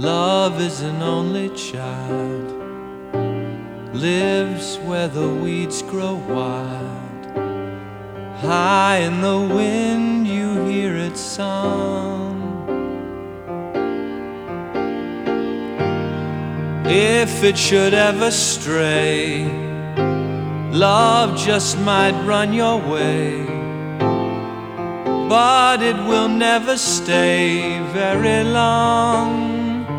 Love is an only child, lives where the weeds grow wild. High in the wind you hear its song. If it should ever stray, love just might run your way, but it will never stay very long.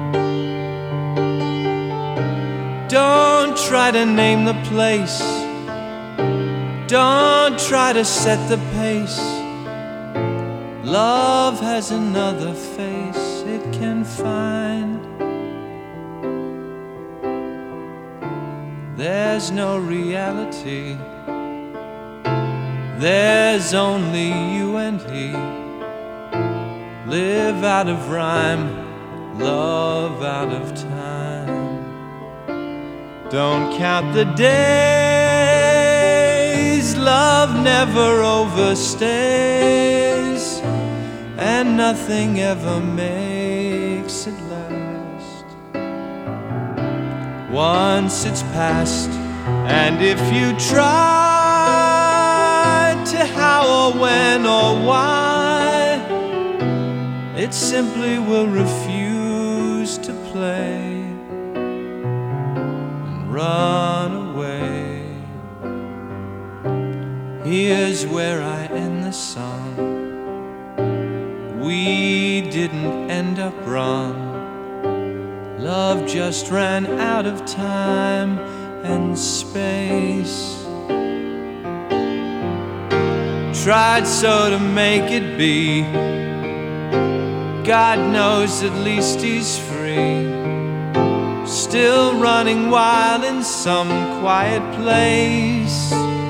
Don't try to name the place, don't try to set the pace. Love has another face it can find. There's no reality, there's only you and he. Live out of rhyme, love out of time. Don't count the days, love never overstays, and nothing ever makes it last. Once it's past, and if you try to how or when or why, it simply will refuse to play, run away. Here's where I end the song. We didn't end up wrong. Love just ran out of time and space. Tried so to make it be. God knows at least he's free, still running wild in some quiet place.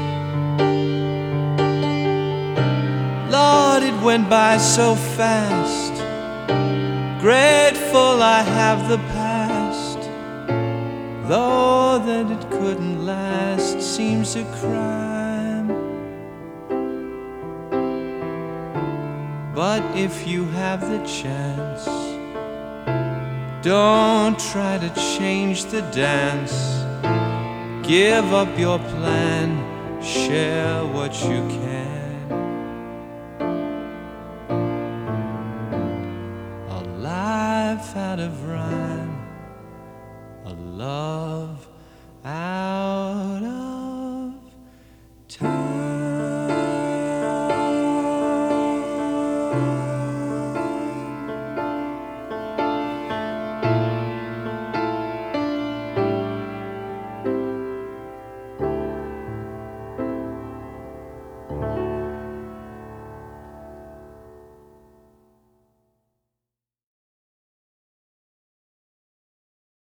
Lord, it went by so fast. Grateful I have the past, though that it couldn't last seems a crime. But if you have the chance, don't try to change the dance. Give up your plan, share what you can. A life out of rhyme.